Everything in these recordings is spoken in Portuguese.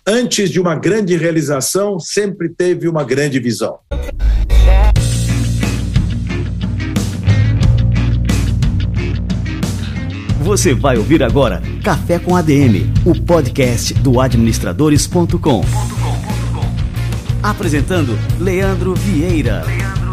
Antes de uma grande realização, sempre teve uma grande visão. Você vai ouvir agora Café com ADM, o podcast do administradores.com. Apresentando Leandro Vieira.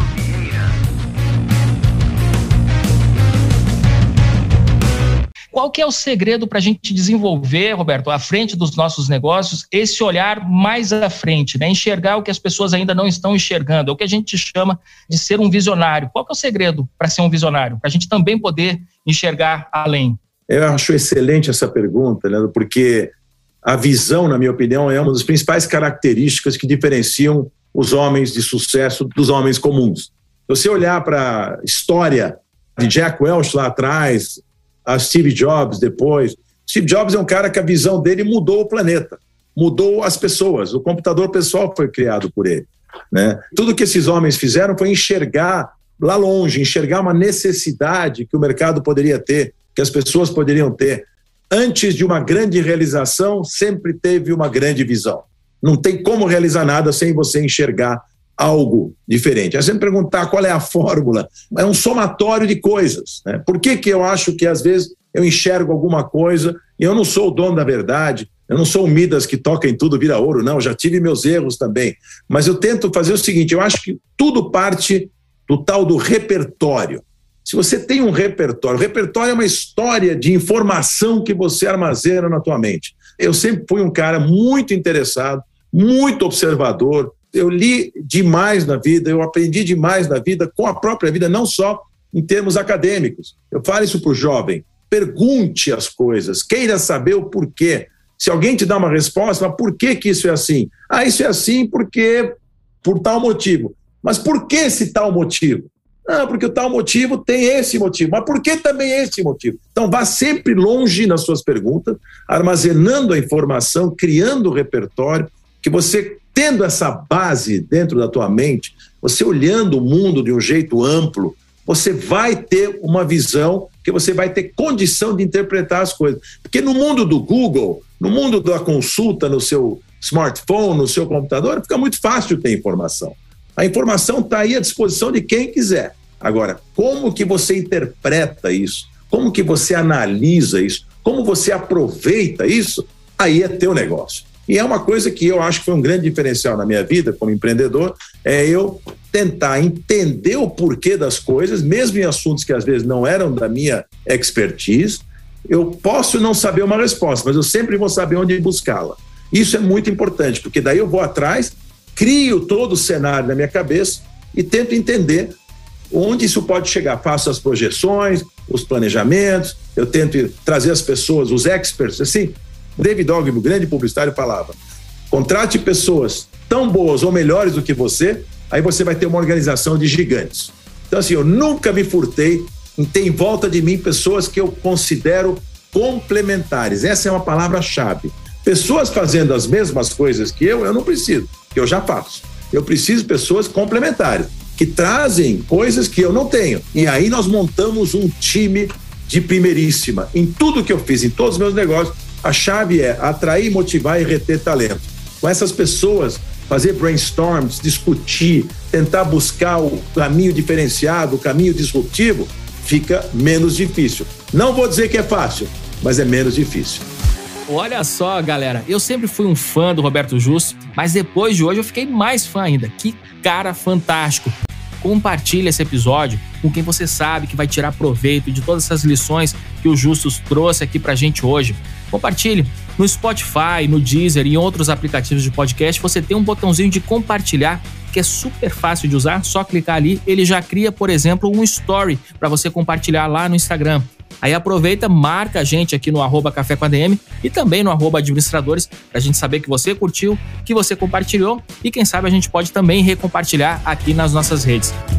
Qual que é o segredo para a gente desenvolver, Roberto, à frente dos nossos negócios, esse olhar mais à frente, né? Enxergar o que as pessoas ainda não estão enxergando, é o que a gente chama de ser um visionário. Qual que é o segredo para ser um visionário? Para a gente também poder enxergar além. Eu acho excelente essa pergunta, Leandro, porque a visão, na minha opinião, é uma das principais características que diferenciam os homens de sucesso dos homens comuns. Se você olhar para a história de Jack Welch lá atrás, a Steve Jobs depois. Steve Jobs é um cara que a visão dele mudou o planeta, mudou as pessoas. O computador pessoal foi criado por ele, né? Tudo que esses homens fizeram foi enxergar lá longe, enxergar uma necessidade que o mercado poderia ter, que as pessoas poderiam ter. Antes de uma grande realização, sempre teve uma grande visão. Não tem como realizar nada sem você enxergar algo diferente. É sempre perguntar qual é a fórmula. É um somatório de coisas, né? Por que eu acho que às vezes eu enxergo alguma coisa e eu não sou o dono da verdade, eu não sou o Midas que toca em tudo vira ouro, não, eu já tive meus erros também. Mas eu tento fazer o seguinte, eu acho que tudo parte do tal do repertório. Se você tem um repertório, o repertório é uma história de informação que você armazena na tua mente. Eu sempre fui um cara muito interessado, muito observador. Eu li demais na vida, eu aprendi demais na vida, com a própria vida, não só em termos acadêmicos. Eu falo isso para o jovem, pergunte as coisas, queira saber o porquê. Se alguém te dá uma resposta, mas por que isso é assim? Ah, isso é assim porque por tal motivo. Mas por que esse tal motivo? Ah, porque o tal motivo tem esse motivo. Mas por que também esse motivo? Então vá sempre longe nas suas perguntas, armazenando a informação, criando o repertório, que você, tendo essa base dentro da tua mente, você olhando o mundo de um jeito amplo, você vai ter uma visão que você vai ter condição de interpretar as coisas. Porque no mundo do Google, no mundo da consulta no seu smartphone, no seu computador, fica muito fácil ter informação. A informação está aí à disposição de quem quiser. Agora, como que você interpreta isso? Como que você analisa isso? Como você aproveita isso? Aí é teu negócio. E é uma coisa que eu acho que foi um grande diferencial na minha vida como empreendedor, é eu tentar entender o porquê das coisas, mesmo em assuntos que às vezes não eram da minha expertise. Eu posso não saber uma resposta, mas eu sempre vou saber onde buscá-la. Isso é muito importante, porque daí eu vou atrás, crio todo o cenário na minha cabeça e tento entender onde isso pode chegar. Faço as projeções, os planejamentos, eu tento trazer as pessoas, os experts, assim. David Ogilvy, o grande publicitário, falava: contrate pessoas tão boas ou melhores do que você, aí você vai ter uma organização de gigantes. Então, assim, eu nunca me furtei em ter em volta de mim pessoas que eu considero complementares. Essa é uma palavra-chave. Pessoas fazendo as mesmas coisas que eu não preciso, que eu já faço. Eu preciso de pessoas complementares, que trazem coisas que eu não tenho. E aí nós montamos um time de primeiríssima. Em tudo que eu fiz, em todos os meus negócios, a chave é atrair, motivar e reter talento. Com essas pessoas, fazer brainstorms, discutir, tentar buscar o caminho diferenciado, o caminho disruptivo, fica menos difícil. Não vou dizer que é fácil, mas é menos difícil. Olha só, galera, eu sempre fui um fã do Roberto Justo, mas depois de hoje eu fiquei mais fã ainda. Que cara fantástico! Compartilhe esse episódio com quem você sabe que vai tirar proveito de todas essas lições que o Justus trouxe aqui pra gente hoje. Compartilhe. No Spotify, no Deezer e em outros aplicativos de podcast, você tem um botãozinho de compartilhar que é super fácil de usar, só clicar ali, ele já cria, por exemplo, um story para você compartilhar lá no Instagram. Aí aproveita, marca a gente aqui no @Café com ADM e também no @Administradores, pra gente saber que você curtiu, que você compartilhou e quem sabe a gente pode também recompartilhar aqui nas nossas redes.